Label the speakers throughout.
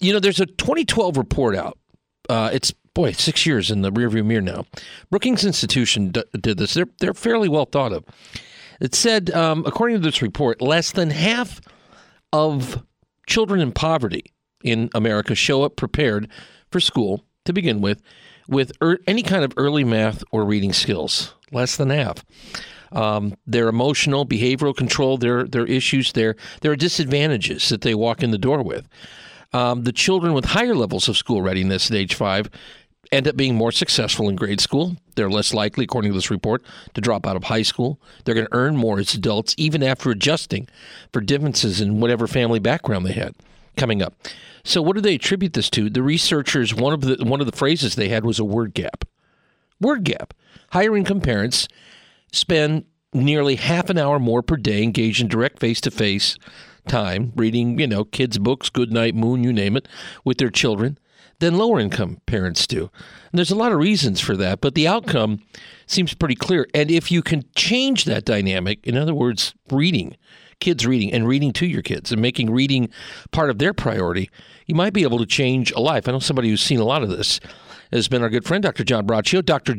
Speaker 1: There's a 2012 report out. It's 6 years in the rearview mirror now. Brookings Institution did this. They're fairly well thought of. It said, according to this report, less than half of children in poverty in America show up prepared for school to begin with any kind of early math or reading skills. Less than half. Their emotional, behavioral control, their issues, there are disadvantages that they walk in the door with. The children with higher levels of school readiness at age 5 end up being more successful in grade school. They're less likely, according to this report, to drop out of high school. They're going to earn more as adults, even after adjusting for differences in whatever family background they had coming up. So what do they attribute this to? The researchers, one of the phrases they had was a word gap. Word gap. Higher income parents spend nearly half an hour more per day engaged in direct face-to-face time, reading, kids' books, Goodnight Moon, you name it, with their children, than lower income parents do. And there's a lot of reasons for that, but the outcome seems pretty clear. And if you can change that dynamic, in other words, kids reading and reading to your kids and making reading part of their priority, you might be able to change a life. I know somebody who's seen a lot of this has been our good friend, Dr. John Braccio,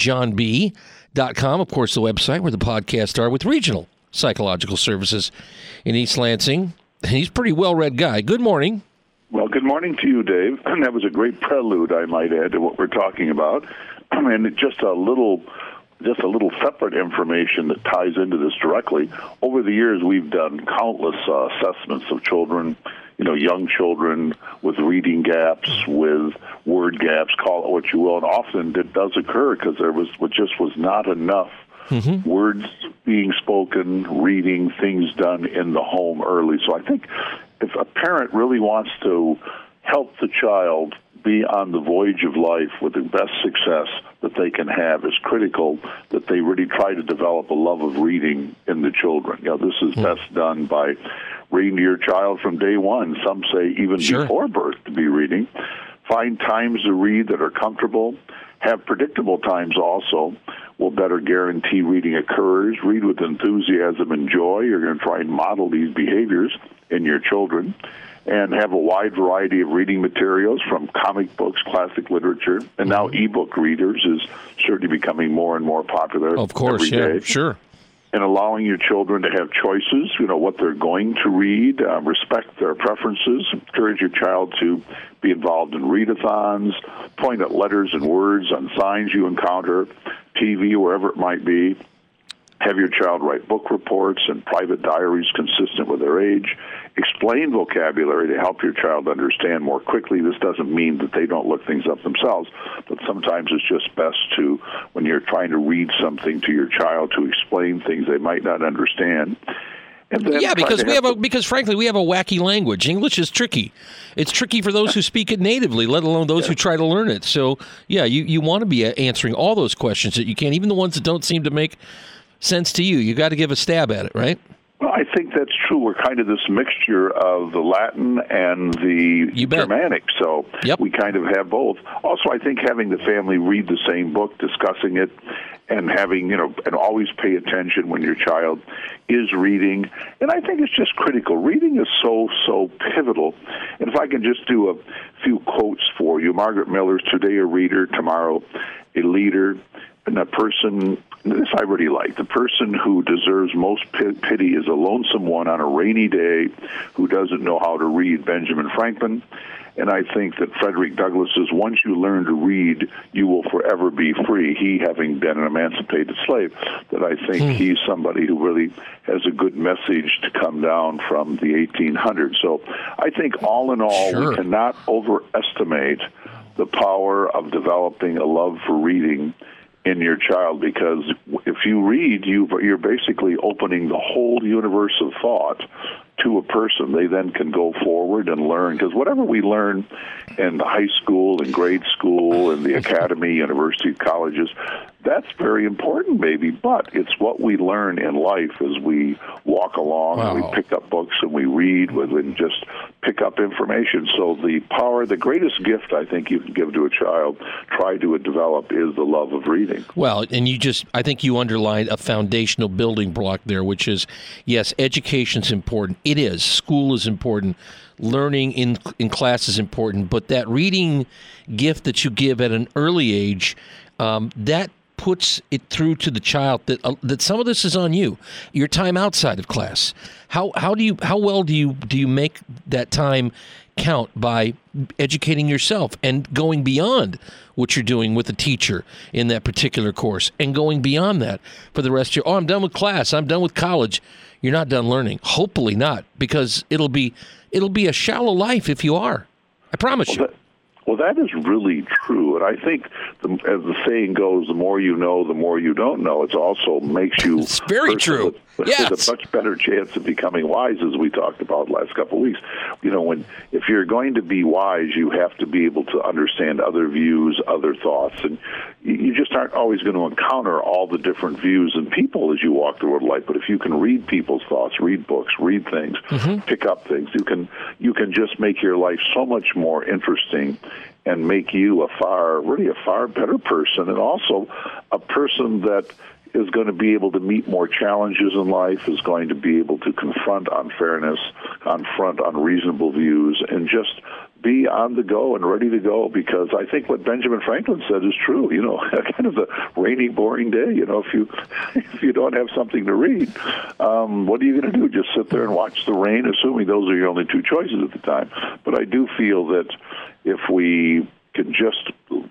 Speaker 1: drjohnb.com, of course, the website where the podcasts are with Regional Psychological Services in East Lansing. And he's a pretty well-read guy. Good morning.
Speaker 2: Well, good morning to you, Dave. And that was a great prelude, I might add, to what we're talking about. And just a little separate information that ties into this directly. Over the years, we've done countless assessments of children, young children with reading gaps, with word gaps, call it what you will. And often it does occur because there was not enough words being spoken, reading, things done in the home early. So I think if a parent really wants to help the child be on the voyage of life with the best success that they can have, it's critical that they really try to develop a love of reading in the children. This is best done by reading to your child from day one. Some say even before birth to be reading. Find times to read that are comfortable. Have predictable times also. Will better guarantee reading occurs. Read with enthusiasm and joy. You're going to try and model these behaviors in your children. And have a wide variety of reading materials from comic books, classic literature, and now ebook readers is certainly becoming more and more popular.
Speaker 1: Of course,
Speaker 2: every day.
Speaker 1: Sure.
Speaker 2: And allowing your children to have choices, what they're going to read, respect their preferences, encourage your child to be involved in readathons, point at letters and words on signs you encounter, TV, wherever it might be. Have your child write book reports and private diaries consistent with their age. Explain vocabulary to help your child understand more quickly. This doesn't mean that they don't look things up themselves, but sometimes it's just best to, when you're trying to read something to your child, to explain things they might not understand.
Speaker 1: Because frankly, we have a wacky language. English is tricky. It's tricky for those who speak it natively, let alone those who try to learn it. So, you want to be answering all those questions that you can, even the ones that don't seem to make sense to you. You got to give a stab at it, right?
Speaker 2: Well, I think that's true. We're kind of this mixture of the Latin and the Germanic, so we kind of have both. Also, I think having the family read the same book, discussing it, and having, and always pay attention when your child is reading. And I think it's just critical. Reading is so pivotal. And if I can just do a few quotes for you. Margaret Miller's Today a Reader, Tomorrow a Leader. And a person, this I really like, the person who deserves most pity is a lonesome one on a rainy day who doesn't know how to read, Benjamin Franklin. And I think that Frederick Douglass says, once you learn to read, you will forever be free. He, having been an emancipated slave, that I think he's somebody who really has a good message to come down from the 1800s. So I think all in all, we cannot overestimate the power of developing a love for reading in your child, because if you read, you're basically opening the whole universe of thought to a person. They then can go forward and learn, because whatever we learn in high school and grade school and the academy, university, colleges, That's very important, maybe, but it's what we learn in life as we walk along and we pick up books and we read and just pick up information. So the greatest gift I think you can give to a child, try to develop, is the love of reading.
Speaker 1: Well, and I think you underlined a foundational building block there, which is, yes, education's important. It is. School is important. Learning in class is important. But that reading gift that you give at an early age, that puts it through to the child that some of this is on you. Your time outside of class. How well do you make that time count by educating yourself and going beyond what you're doing with a teacher in that particular course and going beyond that for the rest of your, I'm done with class, I'm done with college. You're not done learning. Hopefully not, because it'll be a shallow life if you are. I promise you.
Speaker 2: Well, that is really true, and I think, as the saying goes, the more you know, the more you don't know. It also makes you
Speaker 1: it's very true.
Speaker 2: Yes. With a much better chance of becoming wise, as we talked about last couple of weeks. If you're going to be wise, you have to be able to understand other views, other thoughts, and you just aren't always going to encounter all the different views and people as you walk through life. But if you can read people's thoughts, read books, read things, pick up things, you can just make your life so much more interesting and make you a far better person, and also a person that is going to be able to meet more challenges in life, is going to be able to confront unfairness, confront unreasonable views, and just be on the go and ready to go, because I think what Benjamin Franklin said is true. Kind of a rainy, boring day. If you don't have something to read, what are you going to do? Just sit there and watch the rain, assuming those are your only two choices at the time. But I do feel that if we can just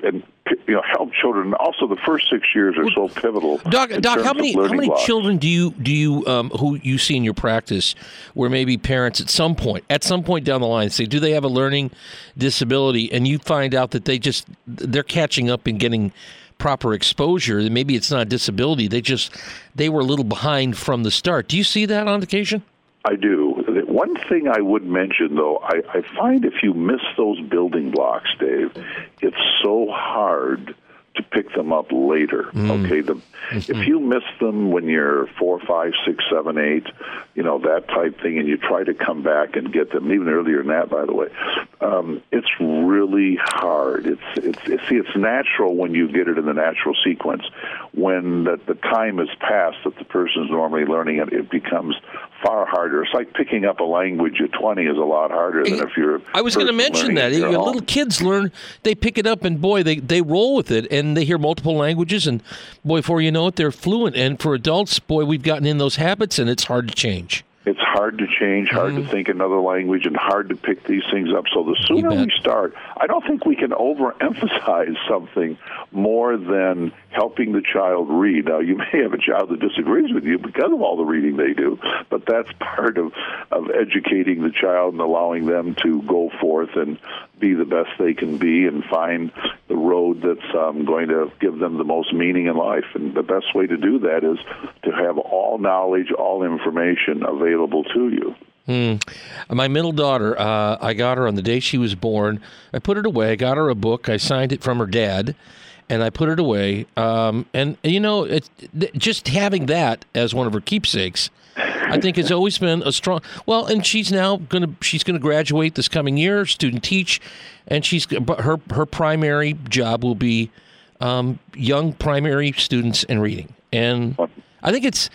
Speaker 2: help children. Also, the first 6 years are so pivotal.
Speaker 1: Doc, how many children do you who you see in your practice where maybe parents at some point down the line say, do they have a learning disability, and you find out that they're catching up and getting proper exposure? Maybe it's not a disability. They were a little behind from the start. Do you see that on occasion?
Speaker 2: I do. One thing I would mention, though, I find if you miss those building blocks, Dave, it's so hard to pick them up later. Okay, if you miss them when you're 4, 5, 6, 7, 8, that type thing, and you try to come back and get them even earlier than that, by the way, it's really hard. It's natural when you get it in the natural sequence. When the time has passed that the person's normally learning it becomes far harder. It's like picking up a language at 20 is a lot harder than if you're.
Speaker 1: I was going to mention that. Little kids learn, they pick it up, and boy, they roll with it, and they hear multiple languages, and boy, before you know it, they're fluent. And for adults, boy, we've gotten in those habits, and it's hard to change.
Speaker 2: It's hard to change, hard to think another language, and hard to pick these things up. So the sooner we start, I don't think we can overemphasize something more than helping the child read. Now, you may have a child that disagrees with you because of all the reading they do, but that's part of educating the child and allowing them to go forth and be the best they can be and find the road that's going to give them the most meaning in life. And the best way to do that is to have all knowledge, all information available to you.
Speaker 1: My middle daughter, I got her on the day she was born. I put it away. I got her a book. I signed it from her dad, and I put it away. And just having that as one of her keepsakes, I think has always been a strong. Well, and she's gonna graduate this coming year, student teach, and her primary job will be young primary students and reading. And I think it's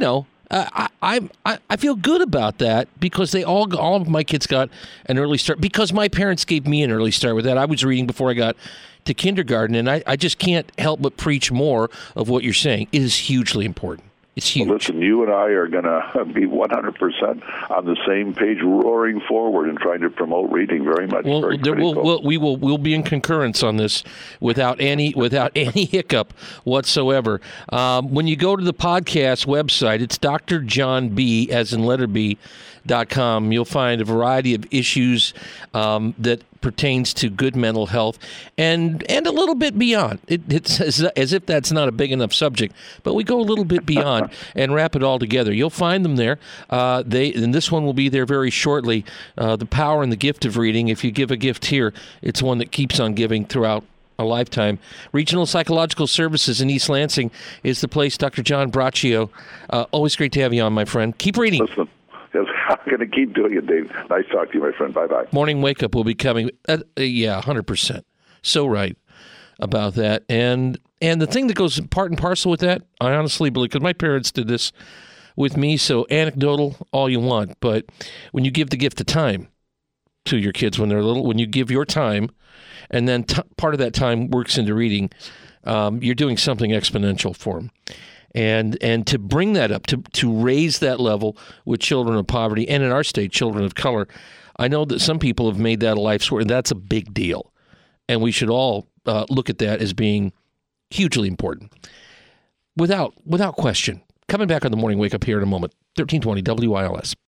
Speaker 1: I feel good about that, because all of my kids got an early start, because my parents gave me an early start with that. I was reading before I got to kindergarten, and I just can't help but preach more of what you're saying. It is hugely important. It's huge.
Speaker 2: Well, listen, you and I are going to be 100% on the same page, roaring forward and trying to promote reading very much.
Speaker 1: We'll be in concurrence on this without any hiccup whatsoever. When you go to the podcast website, it's Dr. John B, as in letter B.com. You'll find a variety of issues that pertains to good mental health and a little bit beyond. It's as if that's not a big enough subject, but we go a little bit beyond and wrap it all together. You'll find them there. And this one will be there very shortly. The power and the gift of reading. If you give a gift here, it's one that keeps on giving throughout a lifetime. Regional Psychological Services in East Lansing is the place. Dr. John Braccio, always great to have you on, my friend. Keep reading.
Speaker 2: Listen, I'm going to keep doing it, Dave. Nice talking to you, my friend. Bye-bye.
Speaker 1: Morning Wake Up will be coming. 100%. So right about that. And the thing that goes part and parcel with that, I honestly believe, because my parents did this with me, so anecdotal all you want, but when you give the gift of time to your kids when they're little, when you give your time, and then part of that time works into reading, you're doing something exponential for them. And to bring that up, to raise that level with children of poverty, and in our state, children of color, I know that some people have made that a life's work, and that's a big deal. And we should all look at that as being hugely important, without question. Coming back on the Morning Wake Up here in a moment. 1320 WILS.